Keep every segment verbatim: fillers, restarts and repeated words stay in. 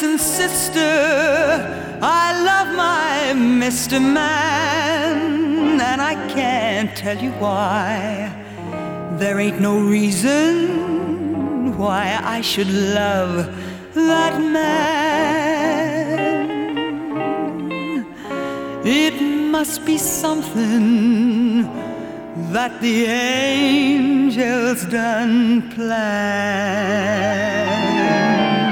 listen, sister, I love my Mister Man, and I can't tell you why. There ain't no reason why I should love that man. It must be something that the angels done plan.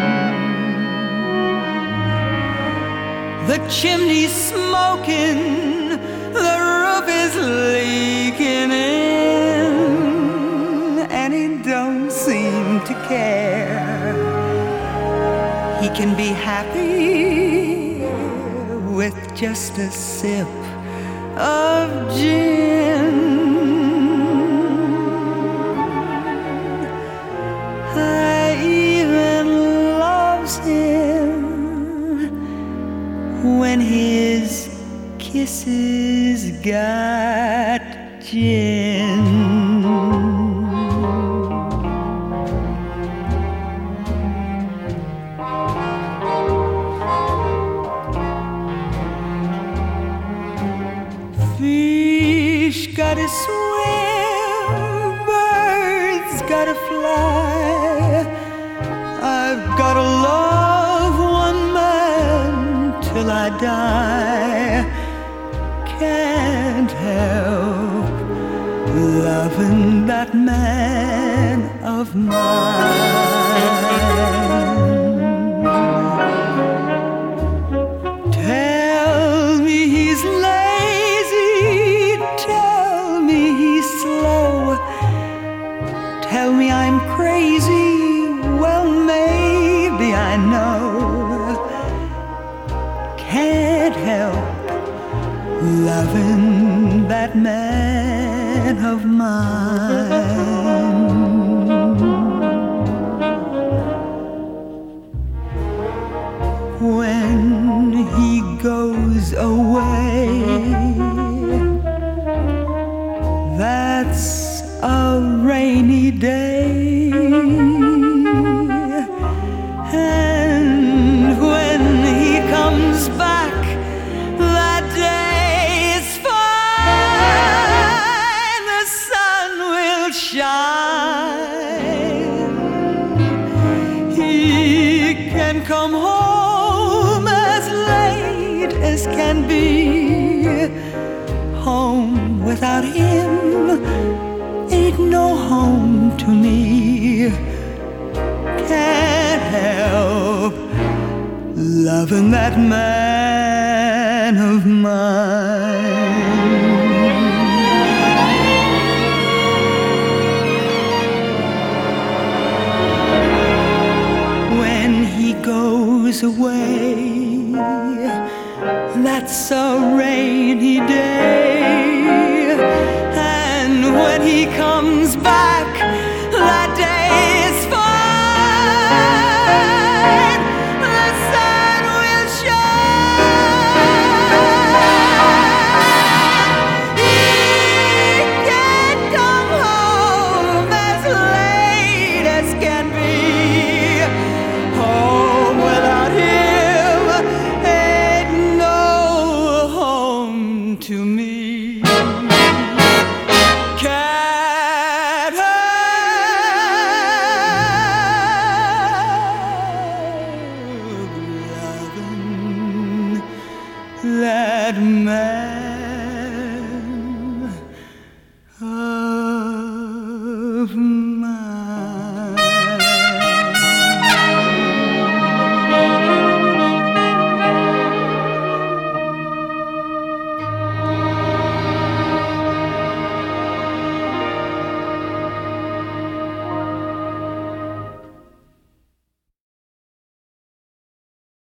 The chimney's smoking, the roof is leaking in, and he don't seem to care. He can be happy with just a sip of gin. I even loves him when his kisses got gin. Fish gotta swim, birds gotta fly. I've gotta love one man till I die. Can't help loving that man of mine. Tell me he's lazy, tell me he's slow, tell me I'm crazy, well maybe I know. Can't help loving that man of mine. When he goes away, that's a rainy day, and when he comes back, that day is fine. The sun will shine. He can come home as late as can be. Home without him ain't no home to me. Can't help loving that man of mine. When he goes away, that's a rainy day, and when he comes back, that day is fine. The sun will shine. He can come home as late as can be. Home without him ain't no home to me. Can't help loving that man of